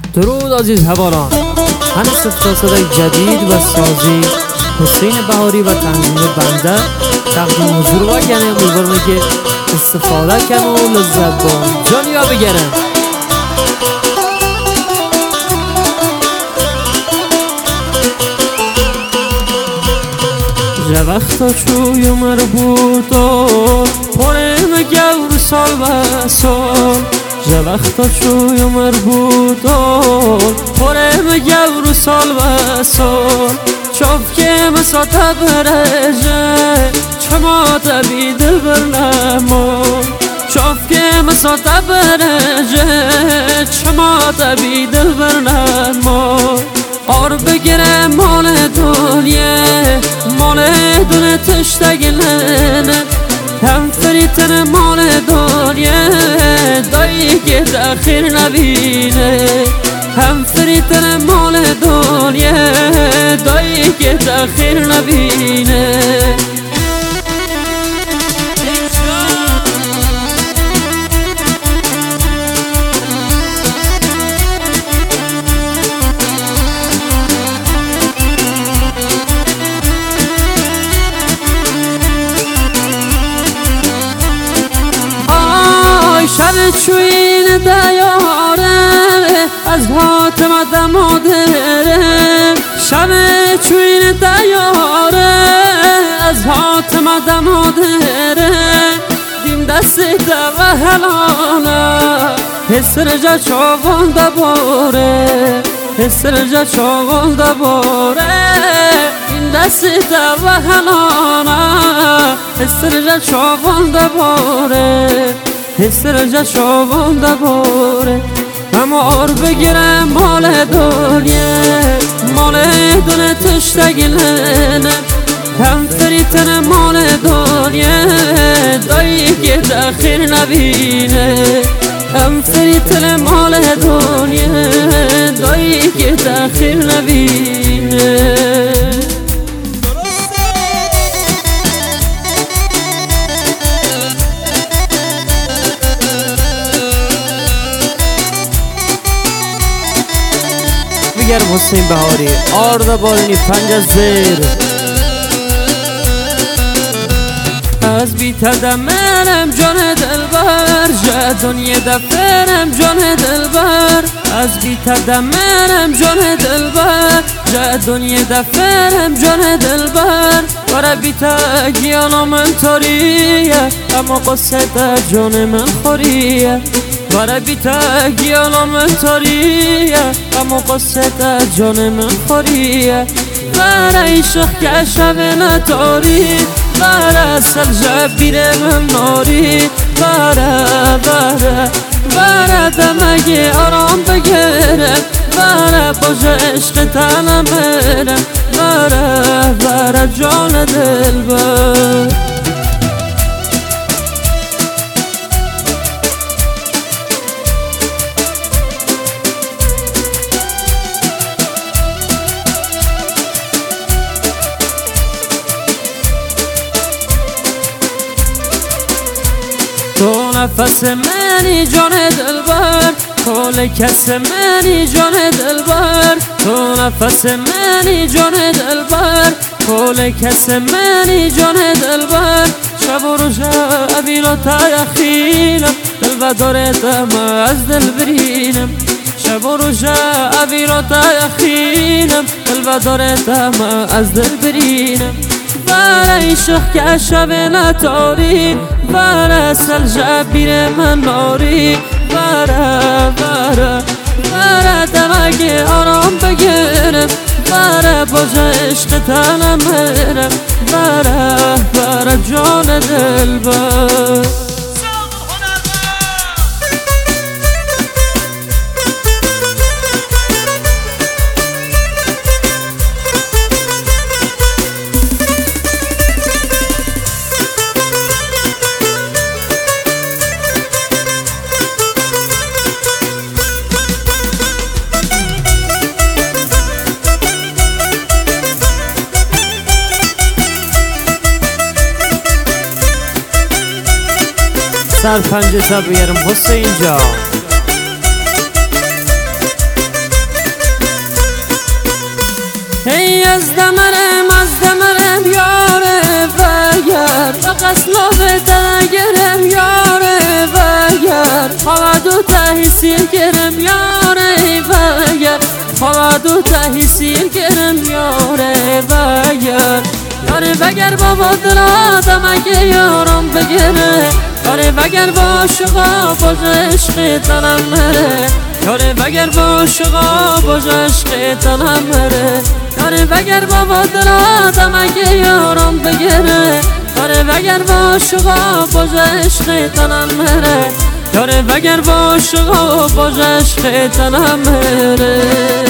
درود عزیز هواران، هنوز صدای جدید و سازی حسین بهاری و تنظیم بنده تقدیم حضور و گنه. امیدوارم که استفاده کنم و لذت برم. جانیا بگرم جا وقتا چوی مربوطا پرم گور سال و سال. جا وقتا چوی مربوطا پرم گور سال و سال. چوب که مساطه برجه چما تبی دل برنما. چوب که مساطه برجه چما تبی دل برنما. آر بگیره مال دنیا مال دنیا تشتگلنه. هم فریتن مال دنیا دایی که داخل نبینه. هم فریتن مال دنیا دایی که داخل نبینه. شب چوین دیاره از حاتم دمادره. شب چوین دیاره از حاتم دمادره. دیم دست و هلانا حسر جا چاوان دباره. حسر جا چاوان دباره. دیم دست و هلانا حسر جا چاوان دباره. حسر جا چاوان دباره. اما آر بگیرم مال دنیا مال دنیا تشتگلنه. هم فریتن مال دنیا دایی که داخل نبینه. هم فریتن مال دنیا دایی که داخل نبینه. بگر حسین بهاری آردا بالینی پنج زیر. از بیتردم منم جان دلبر جا دنیا دفرم جان دلبر. از بیتردم منم جان دلبر جا دنیا دفرم جان دلبر. برا بیتگیانا من تاریه اما قصه در جان من خوریه. برا بیتگیانا من تاریه اما قصه در جان من خوریه. برا عشق که شب نتاری برا سلجه بیر من ناری. برا دمگی آرام بگیرم. برا باج عشق تنم برم. برا جان دلبر. تو نفس منی جان دلبر. کل کس منی جان دلبر. تو نفس منی جان دلبر. کل کس منی جان دلبر. شب و روز ابیلا تایخینم دل و دارتم از دل برینم. شب و روز ابیلا تایخینم دل و دارتم از دل برینم. برا عشق که شب نتاری برا سلجه بیر من ناری. برا دمگی آرام بگیرم. برا باج عشق تنم برم. برا جان دلبر. سر پنجه بیارم حسین جان. قسلو به تنگرم یاره بگر خوادو تهی سیر گرم یاره بگر خوادو تهی سیر گرم یاره بگر یاره بگر بابا دلادم اگه یارم بگره یاره بگر با عشقا باز عشق تنم مره یاره بگر با عشقا باز عشق تنم مره یاره بگر بابا دلادم اگه یارم بگره یاره بگر با عشقا باز عشق تنم مره یاره بگر با عشقا باز عشق تنم مره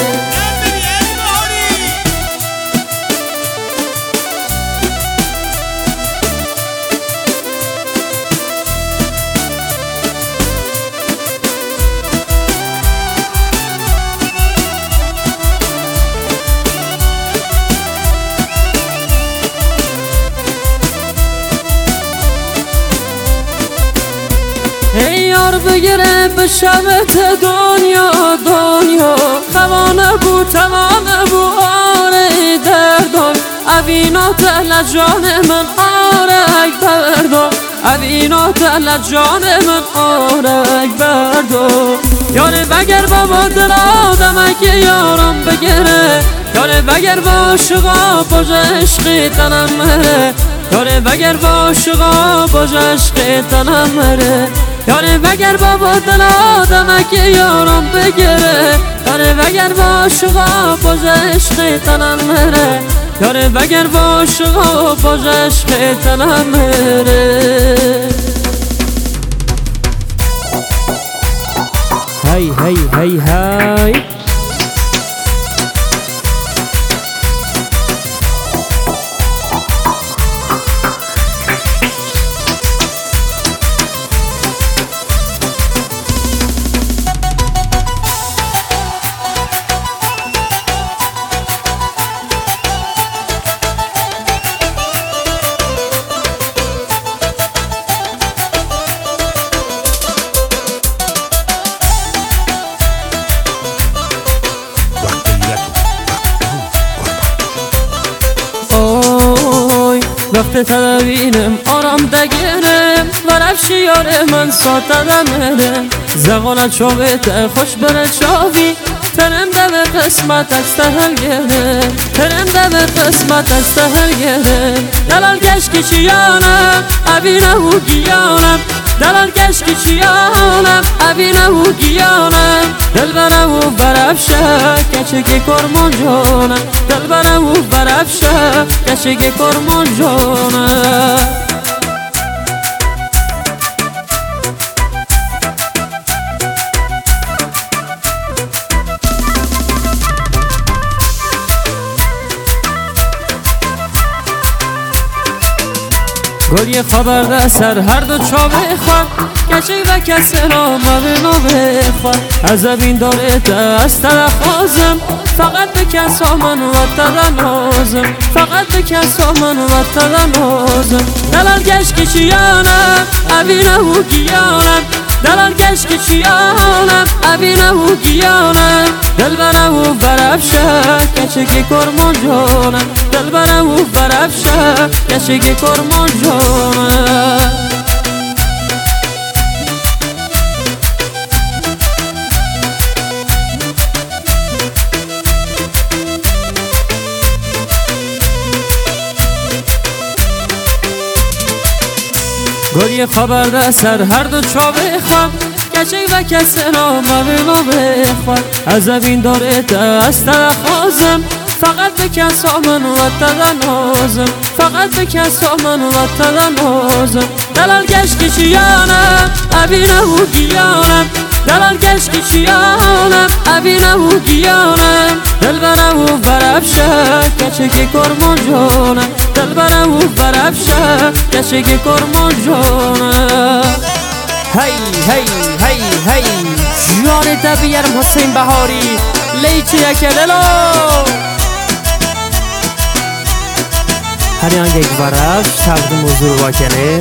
ای یار بگیره به شبت دنیا دنیا خوانه بو توانه بو آره دردان اوینا تل جان من آره بردان اوینا تل جان من آره بردان یاره بگر بابا دلادم اگه یارم بگره یاره بگر با عشقا باز عشق تنم مره یاره بگر با عشقا باز عشق تنم مره یاره بگر بابا دلادم اگه یارم بگره یاره بگر با عشقا باز عشق تنم مره یاره بگر با عشقا باز عشق تنم مره هی هی هی هی وقت تدوینم آرام دگرم ورفشی یاره من ساتدم مرم زغانت شویت خوش بره چاوی ترم ده به قسمت از تهل گرم ترم ده به قسمت از تهل گرم دلال گشکی چیانم ابینه و گیانم دلال گشکی چیانم ابینه و گیانم دل بره و برفشه کچه که کرمان جانم دل بره و برفشه کچه که کرمان جانم گلی خبر ده سر هر دو چاوه خواه کچه و کسی را مبینا بخواه از این داره دست خوازم فقط به کسا من و تدنازم فقط به کسا من و تدنازم دلال گشکی چیانم ابینه و گیانم دلال گشکی چیانم ابینه و گیانم دل بره و برفشه کچه که کرمان جانم دل بره و برفشه کچه که کرمان جانم گلی خبر ده سر هر دو چاوه خواه کچه و کسی را مبینا بخواه از این داره دست خوازم فقط به کسا من و تدنازم فقط به کسا من و تدنازم دلال گشکی چیانم ابینه و گیانم دلال گشکی چیانم ابینه و گیانم دل بره و برفشه کچه که کرمان جانم دل بره و برفشه کچه که کرمان جانم هی هی هی هی جان دبیرم حسین بهاری لیچی اکللو هر yangi baraf taqdim huzur vakani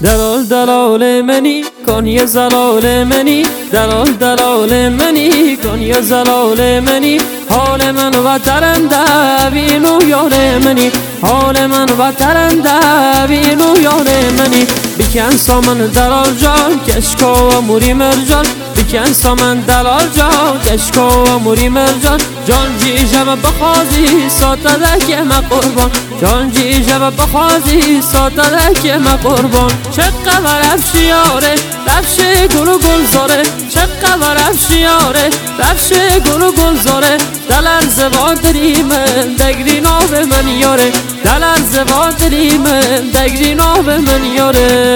دلال دلال منی کن یه زلال منی دلال دلال منی کن یه زلال منی حال من و ترنده بینو یار منی حال من و ترنده بینو یار منی بکن سامن دلال جان کشکا و موری مرجان بکن سامن دلال جان کشکا و موری مرجان جان جیجه و بخوازی ساتده که ما قربان جان جیجه و بخوازی ساتده که ما قربان چه قبر افشیاره رفشه گل و گلزاره چه قبر افشیاره رفشه گل و گلزاره دلر زبادری من دگری ناو من یاره دلر زبادری من دگری ناو من یاره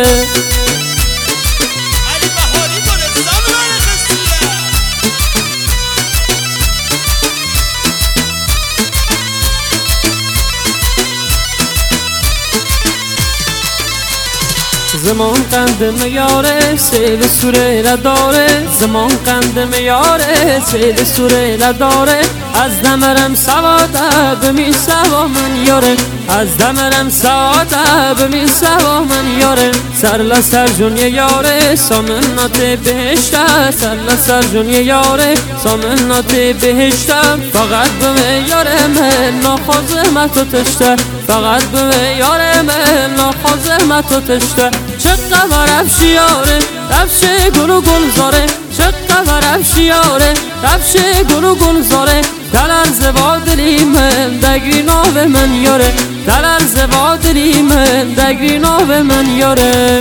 زمان قند میاره سیل سوره نداره زمان قند میاره سیل سوره نداره از دمرم سواده بمی سوا من یاره از دمرم سواده بمی سوا من یاره سر لسر جون یاره سامنات بهشته سر لسر جون یاره سامنات بهشته فقط بمی یاره من ناخوزه تو تشته فقط بمی یاره من ناخوزه تو تشته چه قبر افشیاره رفشه گل و گلزاره چه قبر افشیاره رفشه گل و گلزاره دلر زبادلی من دگری ناو من یاره دلر زبادلی من دگری ناو من یاره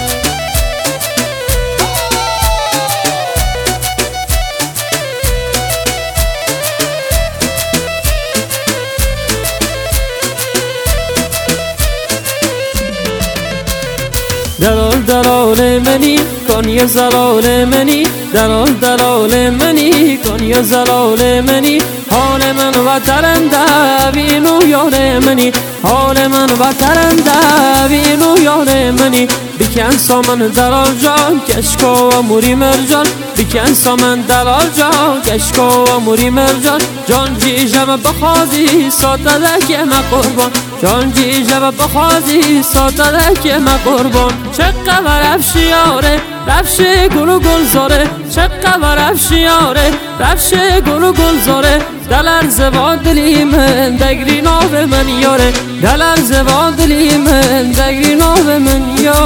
دلال دلال منی کن یه زلال منی دلال دلال منی کن یه زلال منی حال من و ترنده بینو یار منی حال من و ترنده بینو یار منی بکن سامن دلال جان کشکا و موری مرجان بکن سامن دلال جان کشکا و موری مرجان جان جیجه و بخوازی ساتده که ما قربان جان جیجه و بخوازی ساتده که ما قربان چه قبر افشیاره رفشه گل و گلزاره چه قبر افشیاره رفشه گل و گلزاره دلر زبادلی من دگری ناو من یاره دلر زبادلی من دگری ناو من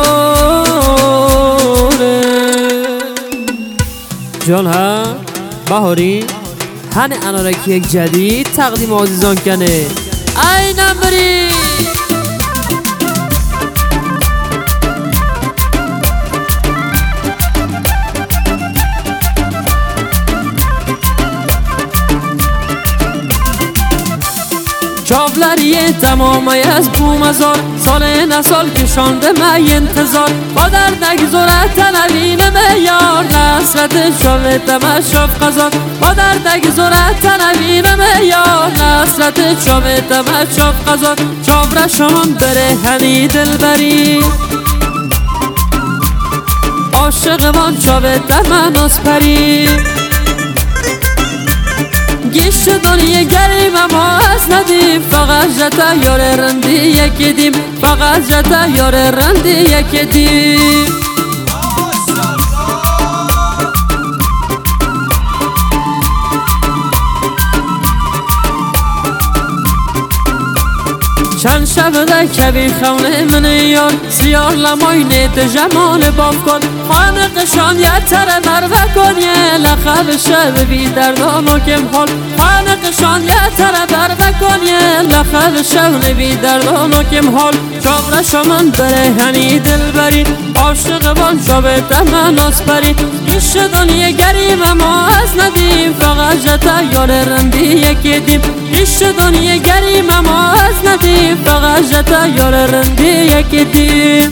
یاره جان ها بهاری هن انارکی یک جدید تقدیم عزیزان کنه ای نمبری چاولریه تمامی از بومزار سال نسال کشانده می انتظار با در نگذاره تنوین میار نصرت شاوه تمشاف قضا با در نگذاره تنوین میار نصرت شاوه تمشاف قضا چاوره شمان بره هنی دل بری عاشق من چاوه تمناس پری گیش دنیا گریم اما از ندیم فقط جتا یار رندی یکی دیم فقط جتا یار رندی یکی دیم چند شب ده کبی خونه من یار سیار لمای نیت جمال باف کن خانقشان یه تر مروه کن یه لخب شب بی دردان و کم حال خانقشان یه تر مروه کن یه لخب شب بی دردان و کم حال چاوره شمان بره هنی دل برید عاشق بان شبه تمناس برید گیش دنیا گریم اما از ندیم فقط جتا یار رندی یکی دیم گیش دنیا گریم اما از ندیم فقط جتا یار رندی یکی دیم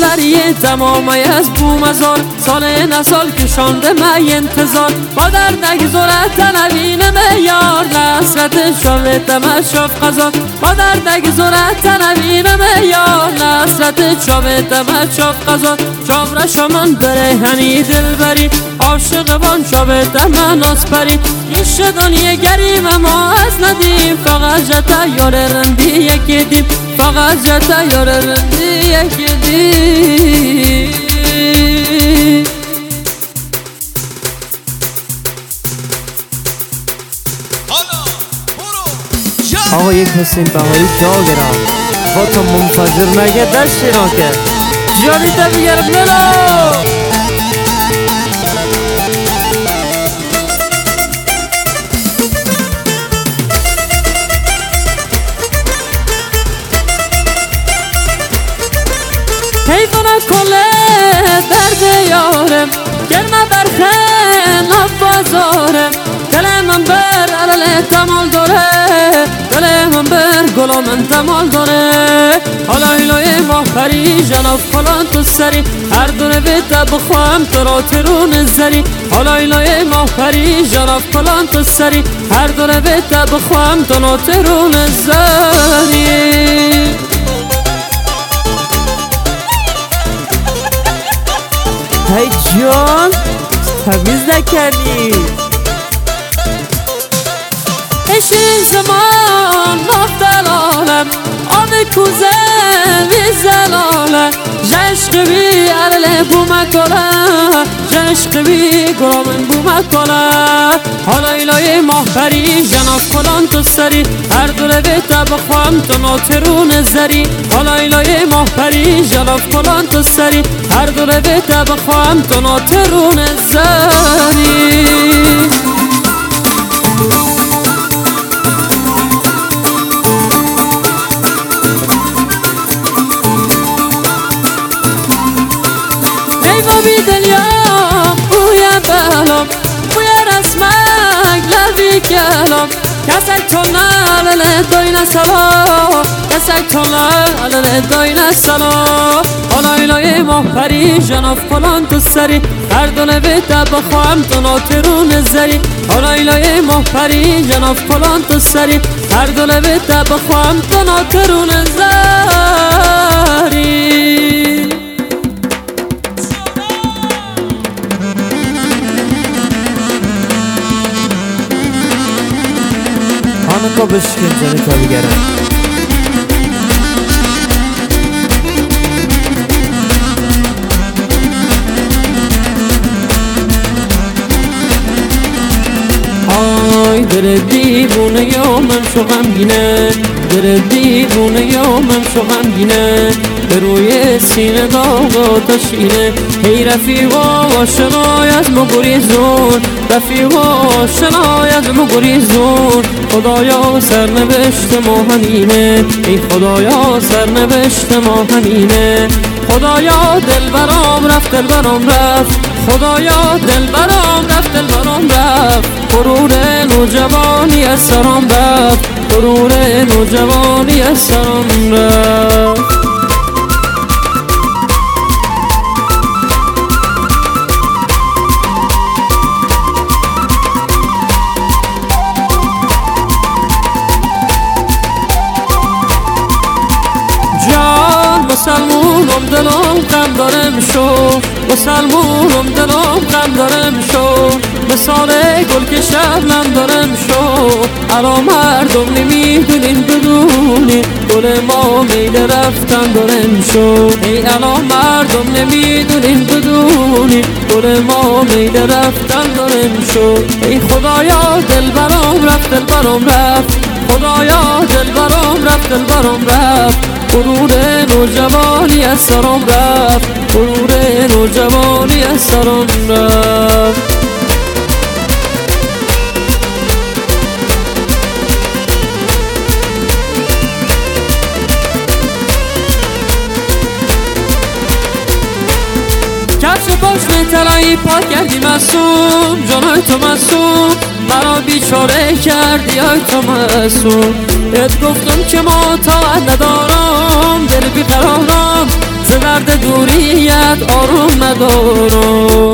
سری تمامی از بومزار سال نسال کشانده می انتظار با در نگذارد تنوین میار نصرت شاوه تمشاف قضا با در نگذارد تنوین میار نصرت شاوه تمشاف قضا شاور شمان بره هنی دل بری عاشق بان شاوه تمناس پری ایش دنیا گریم ما از ندیم فقط جتا یار رندی یکی دیم فقط جتا یار رندی یکی دیم آقا یک حسین بهاری داگرم با تو منفجر نگه دست را کرد جانی تا بگرم نرو حیفانه کله درد یارم گرمه برخن بازارم دل من بر علل تمال داره دل من بر گلا من تمال داره حالا ایلای ما پری جناب فلان تو سری هر دونه بیتا بخواهم تو را ترون زری حالا ایلای ما پری جناب فلان تو سری هر دونه بیتا بخواهم تو را ترون زری هی جان تمیز نکنی اش این زمان نفت العالم آب کوزه وی زلاله جشق بی عرل بومکاله جشق بی گرامن بومکاله حالا ایلای ماه پری جناب فلان تو سری هر دوره بیتا بخواهم تو ناترون زری حالا ایلای ماه پری جناب فلان تو سری هر دوره بیتا بخواهم تو ناترون زری بی دنیا بوی بلام بوی رسمک لبی کلام کسک تنر علی داین سلا کسک تنر علی داین سلا حالا ایلای ماه پری جناب فلان تو سری هر دونه بیتا بخواهم تو ناترون زری حالا ایلای ماه پری جناب فلان تو سری هر دونه بیتا بخواهم تو ناترون زری آنکا بشکن جانی تا بگرم آی در دیوونه یا من شو غمگینه در دیوونه یا من شو غمگینه به روی سینه داغ آتشینه هی رفیقا آشنای از ما گریزون رفیقا آشنای از ما گریزون خدایا سرنوشت ما همینه ای خدایا سرنوشت ما همینه خدایا دل برام رفت دل برام رفت خدایا دل برام رفت دل برام رفت غرور نوجوانی از سرام رفت غرور نوجوانی از سرام رفت مسلمونم دلم غم دارم شو مسلمونم دلم غم دارم شو مثال گل که شبنم دارم شو الان مردم نمیدونین بدونی گل ما میل رفتن دارم شو ای الان مردم نمیدونین بدونی گل ما میل رفتن دارم شو ای خدایا دل برام رفت دل برام رفت خدایا دل برام رفت دل برام رفت غرور نوجوانی از سرم رفت غرور نوجوانی از سرم رفت کفش پشت طلایی پاک کردی معصوم جانای تو معصوم مرا بیچاره کردی ای تو معصوم بهت گفتم که ما طاقت ندارم دل بیقرارم ز درد دوریت آروم ندارم.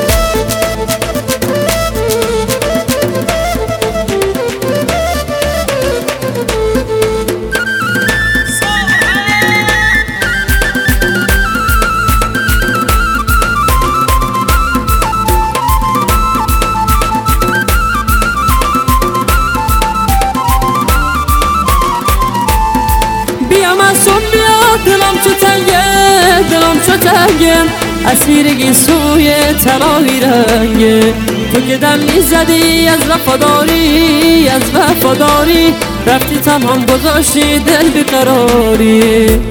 بیا مسون بیا دلم چو تنگه، دلم چو تنگه، اسیرگی سوی طلایی رنگه. تو که دم میزدی از وفاداری، از وفاداری، رفتی تنهام گذاشتی دل بیقراری.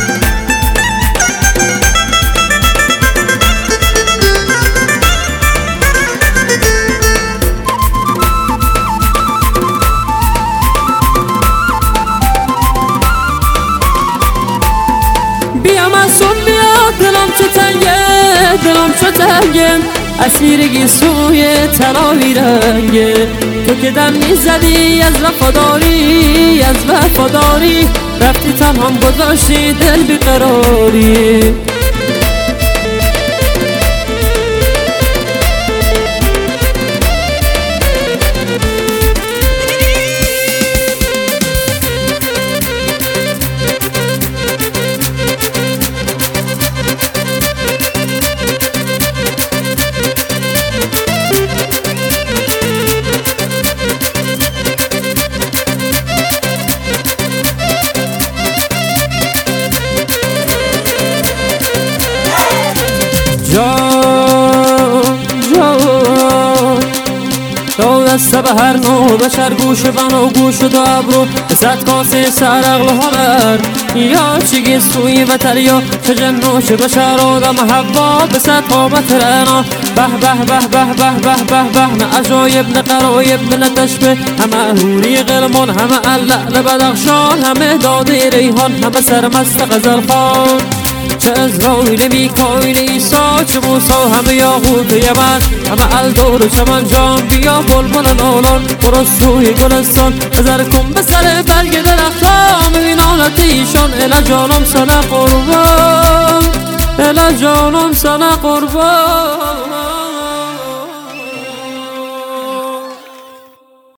بیا مسون بیا دلم چو تنگه، دلم چو تنگه، اسیرگی سوی طلایی رنگه. تو که دم میزدی از وفاداری، از وفاداری، رفتی تنهام گذاشتی دل بیقراری. جان جان تو دست به هر نوع بشر گوش بنا گوش و دابرو صد کاسه سر اغل هنر یا چیگی سوی بتر یا چجن نوش بشر آدم حوا به صد قامت رنا به به به به به به به به نه عجایب نه قرایب نه تشبه همه هوری غلمان همه اللعل بدخشان همه داده ریحان همه سرمست غزل خان چه ازرائیل میکائیل عیسی چه موسی همه یاقوت یمن همه الدور چمن جان بیا بلبل نالان برو سوی گلستان نظر کن به سر برگ درختان ببین حالت ایشان اله جانم سنه قربان اله جانم سنه قربان.